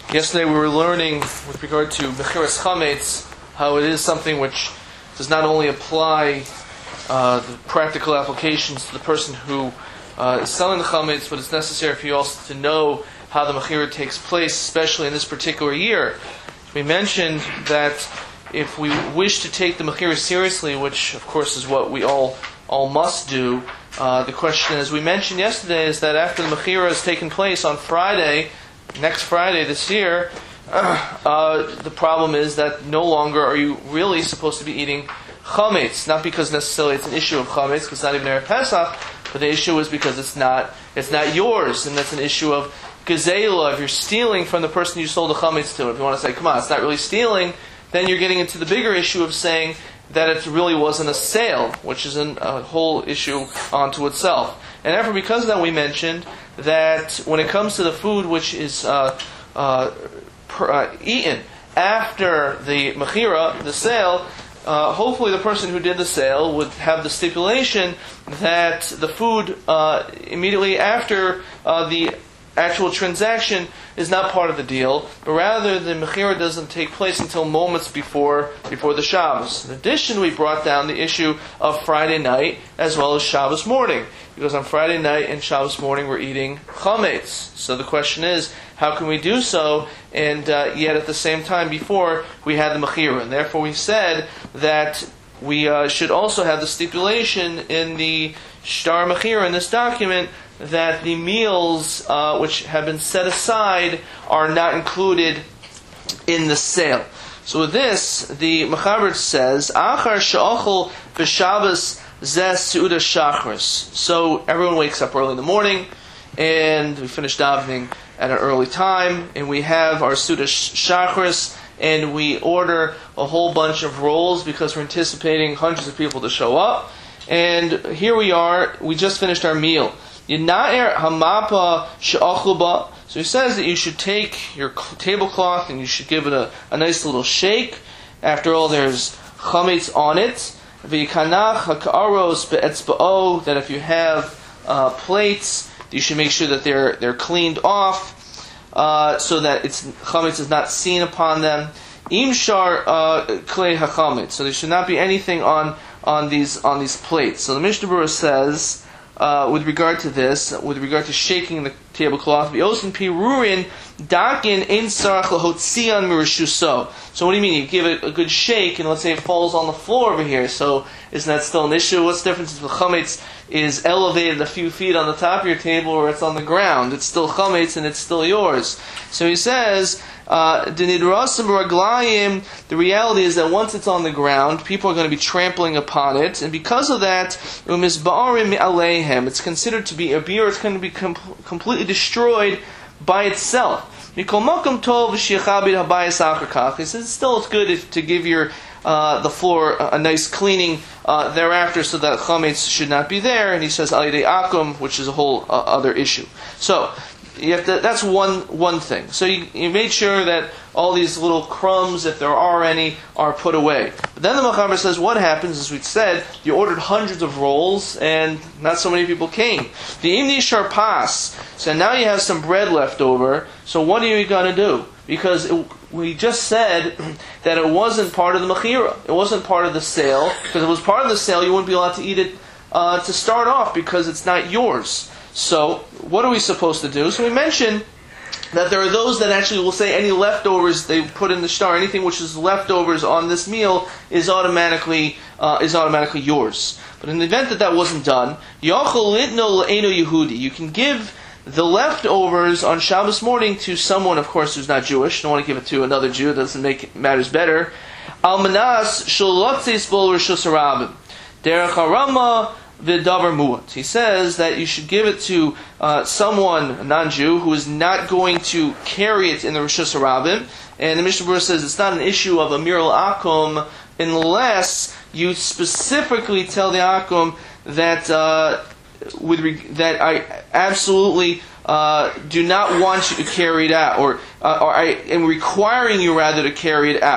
Yesterday we were learning with regard to Mechiras Chametz how it is something which does not only apply the practical applications to the person who is selling the Chametz, but it's necessary for you also to know how the Mechira takes place, especially in this particular year. We mentioned that if we wish to take the Mechira seriously, which of course is what we all must do, the question, as we mentioned yesterday, is that after the Mechira has taken place on Friday, next Friday this year, the problem is that no longer are you really supposed to be eating chametz. Not because necessarily it's an issue of chametz, because it's not even Erev Pesach, but the issue is because it's not yours, and that's an issue of gezela. If you're stealing from the person you sold the chametz to, if you want to say, come on, it's not really stealing, then you're getting into the bigger issue of saying that it really wasn't a sale, which is a whole issue onto itself. And therefore, because of that, we mentioned that when it comes to the food which is eaten after the mechira, the sale, hopefully the person who did the sale would have the stipulation that the food immediately after the actual transaction is not part of the deal, but rather the mechira doesn't take place until moments before the Shabbos. In addition, we brought down the issue of Friday night as well as Shabbos morning, because on Friday night and Shabbos morning we're eating chametz. So the question is, how can we do so and yet at the same time before we had the mechira? And therefore we said that we should also have the stipulation in the shtar mechira, in this document, that the meals which have been set aside are not included in the sale. So with this, the Mechaber says, Achar she'achol b'Shabbos zeh seuda shachris. So everyone wakes up early in the morning, and we finish davening at an early time, and we have our seuda shachris, and we order a whole bunch of rolls because we're anticipating hundreds of people to show up. And here we are, we just finished our meal. Yina'er hamapa she'achluba. So he says that you should take your tablecloth and you should give it a nice little shake. After all, there's chametz on it. V'yikanach ha'ka'aros be'etzba'o. That if you have plates, you should make sure that they're cleaned off, so that chametz is not seen upon them. Imshar klei hachametz. So there should not be anything on these plates. So the Mishnah Berurah says, with regard to this, with regard to shaking the tablecloth, v'osin pirurin dakin ein sarach lahotzian mirushuso. So what do you mean? You give it a good shake, and let's say it falls on the floor over here. So isn't that still an issue? What's the difference if the chametz is elevated a few feet on the top of your table, or it's on the ground? It's still chametz and it's still yours. So he says, the reality is that once it's on the ground, people are going to be trampling upon it, and because of that, it's considered to be a beer. It's going to be completely destroyed by itself. He says still it's good to give the floor a nice cleaning thereafter, so that chametz should not be there. And he says al yedei akum, which is a whole other issue. So you have to, that's one thing. So you made sure that all these little crumbs, if there are any, are put away. But then the Mechaber says, what happens, as we said, you ordered hundreds of rolls, and not so many people came. The imni sharpas, so now you have some bread left over, so what are you going to do? Because we just said that it wasn't part of the mechira. It wasn't part of the sale. Because if it was part of the sale, you wouldn't be allowed to eat it to start off, because it's not yours. So, what are we supposed to do? So we mentioned that there are those that actually will say any leftovers they put in the shtar, anything which is leftovers on this meal is automatically yours. But in the event that wasn't done, Yachol litno le'eno Yehudi, you can give the leftovers on Shabbos morning to someone, of course, who's not Jewish. You don't want to give it to another Jew. It doesn't make matters better. Almanas shalotzes bol rishus harabim derech harama v'davar muat. He says that you should give it to someone, a non-Jew, who is not going to carry it in the rishus harabim. And the Mishnah Berurah says it's not an issue of amir al-akum unless you specifically tell the akum that that I absolutely do not want you to carry it out, or I am requiring you rather to carry it out.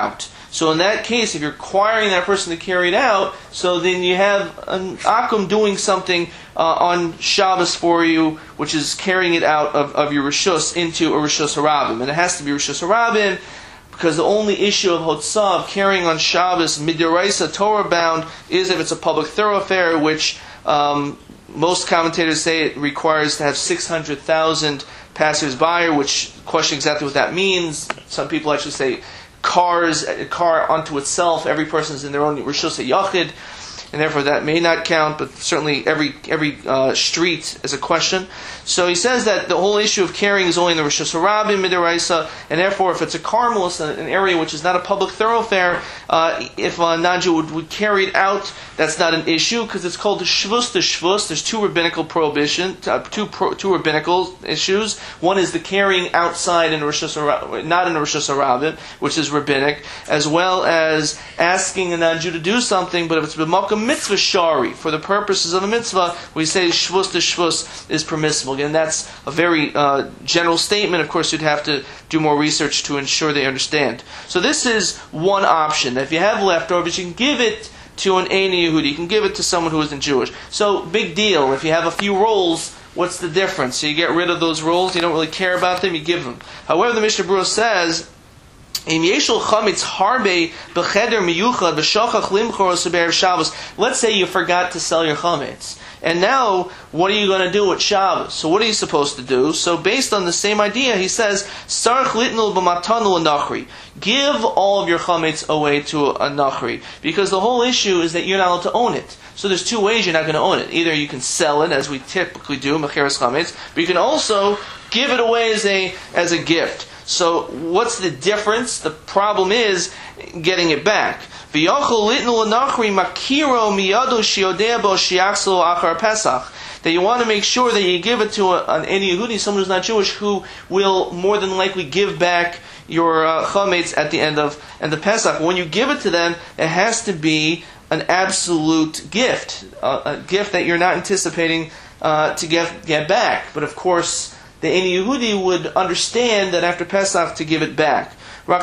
So in that case, if you're requiring that person to carry it out, so then you have an akum doing something on Shabbos for you, which is carrying it out of your rishus into a rishus harabim. And it has to be rishus harabim, because the only issue of Hotzah, of carrying on Shabbos, midiraisa, Torah bound, is if it's a public thoroughfare, which most commentators say it requires to have 600,000 passers-by, which question exactly what that means. Some people actually say a car unto itself, every person is in their own rishus yachid, and therefore that may not count, but certainly every street is a question. So he says that the whole issue of carrying is only in the Rishus Harabim midiraisa, and therefore if it's a carmelis, an area which is not a public thoroughfare, if a non-Jew would carry it out, that's not an issue, because it's called the Shvus to Shvus. There's two rabbinical prohibition, two rabbinical issues. One is the carrying outside in Rishus Harabim, not in the Rishus Harabim, which is rabbinic, as well as asking a non-Jew to do something, but if it's b'makom mitzvah shari, for the purposes of a mitzvah, we say Shvus to Shvus is permissible. Again, that's a very general statement. Of course, you'd have to do more research to ensure they understand. So this is one option. If you have leftovers, you can give it to an Eini Yehudi. You can give it to someone who isn't Jewish. So, big deal. If you have a few rolls, what's the difference? So you get rid of those rolls, you don't really care about them, you give them. However, the Mishnah Berurah says, let's say you forgot to sell your chametz. And now, what are you going to do with Shabbos? So what are you supposed to do? So based on the same idea, he says, give all of your chametz away to a nachri. Because the whole issue is that you're not allowed to own it. So there's two ways you're not going to own it. Either you can sell it, as we typically do, mecheres chametz, but you can also give it away as a gift. So what's the difference? The problem is getting it back. That you want to make sure that you give it to an Eini Yehudi, someone who's not Jewish, who will more than likely give back your chametz at the end of the Pesach. When you give it to them, it has to be an absolute gift, a gift that you're not anticipating to get back. But of course, the Eini Yehudi would understand that after Pesach to give it back. You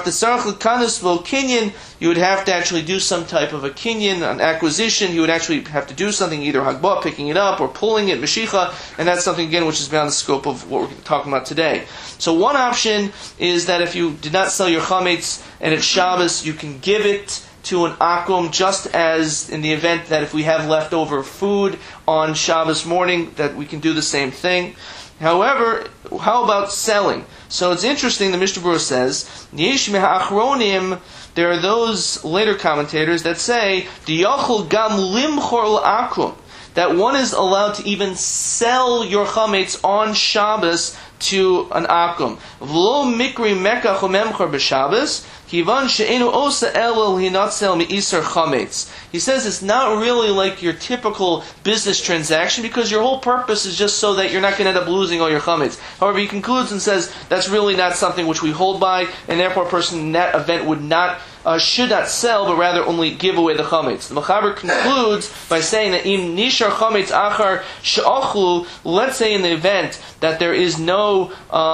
would have to actually do some type of a kinyan, an acquisition. You would actually have to do something, either hagbah, picking it up, or pulling it, meshicha, and that's something, again, which is beyond the scope of what we're talking about today. So one option is that if you did not sell your chametz and it's Shabbos, you can give it to an akum, just as in the event that if we have leftover food on Shabbos morning, that we can do the same thing. However, how about selling? So it's interesting, the Mishnah Berurah says, Yesh me'achronim, there are those later commentators that say, D'yachol gam limchor l'akum, that one is allowed to even sell your chametz on Shabbos to an akum. V'lo mikri mekach u'memchor b'Shabbos, kivan she'enu osa elul hinatsel me'isar chametz. He says it's not really like your typical business transaction, because your whole purpose is just so that you're not going to end up losing all your chametz. However, he concludes and says that's really not something which we hold by, and therefore a person in that event would not should not sell, but rather only give away the chametz. The Mechaber concludes by saying that im nishar chametz achar she'achlu, let's say in the event that there is no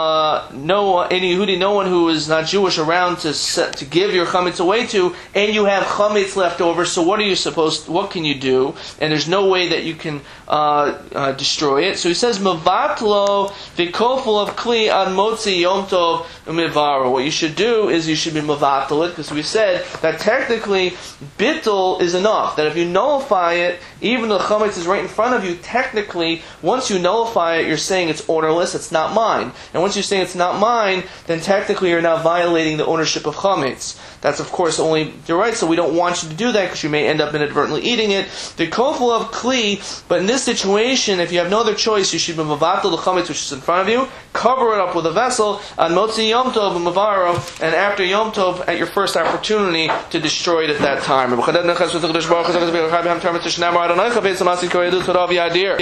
Eini Yehudi, no one who is not Jewish around to give your chametz away to, and you have chametz left over, so what can you do? And there's no way that you can destroy it. So he says, Mavatlo v'kofel of kli an motzi yom tov umivaro. What you should do is you should be mavatl it, because we said that technically bittul is enough. That if you nullify it, even though the chametz is right in front of you, technically, once you nullify it, you're saying it's ownerless, it's not mine. And once you're saying it's not mine, then technically you're now violating the ownership of chametz. That's of course only the right, so we don't want you to do that because you may end up inadvertently eating it. The kofel of kli, but in this situation, if you have no other choice, you should be mavatal the chametz which is in front of you, cover it up with a vessel, and motzi yom tov and mavaro, and after yom tov, at your first opportunity to destroy it at that time.